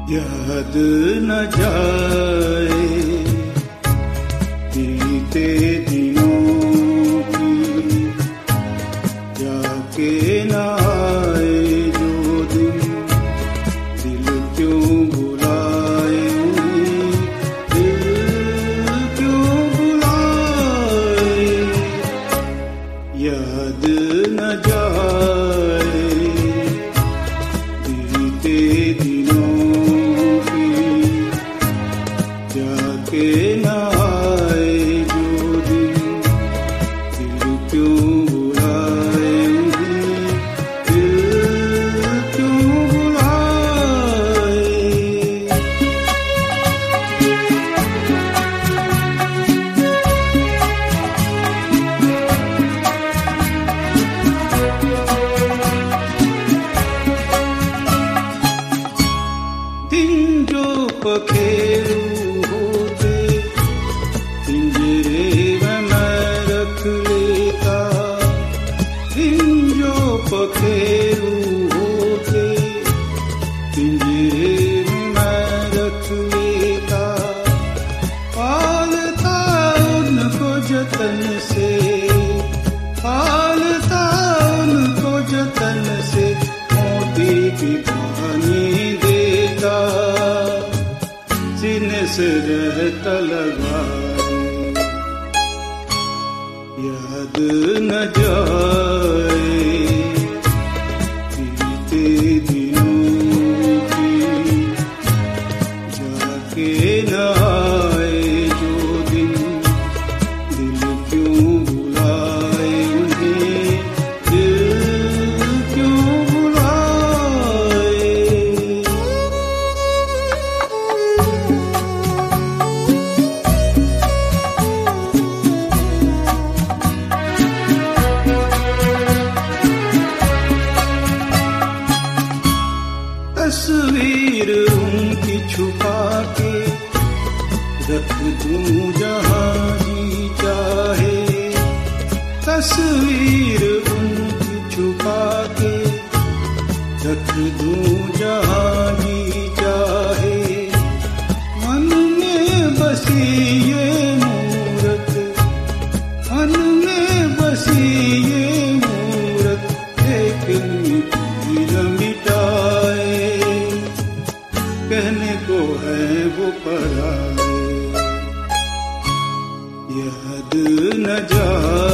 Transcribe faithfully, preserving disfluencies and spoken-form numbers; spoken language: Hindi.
याद न जाए बीते दिनों की, जाके न आए जो दिन, दिल क्यों बुलाए, दिल क्यों बुलाए। याद न जाए बीते दिनों जाके न आए जो दिन, दिल क्यों बुलाए, दिल क्यों बुलाए। दिन जो पखेरू पखेरू होते, पिंजरे में मैं रख लेता, पालता उनको जतन से, पालता उनको जतन से, मोती की पानी देता, सीने से रहता लगाए। याद न जाए दिनों की, जाके न आए जो दिन, दिल क्यों बुलाए उन्हें, दिल क्यों बुलाए। तस्वीर उनकी छुपा के रख दूं जहां जी चाहे, तस्वीर उनकी छुपा के रख दूं जहां जी चाहे। मन में बसी ये मूरत, मन में बसी ये मूरत, लेकिन मिटी न मिटाए, कहने को है वो पराए। याद न जाए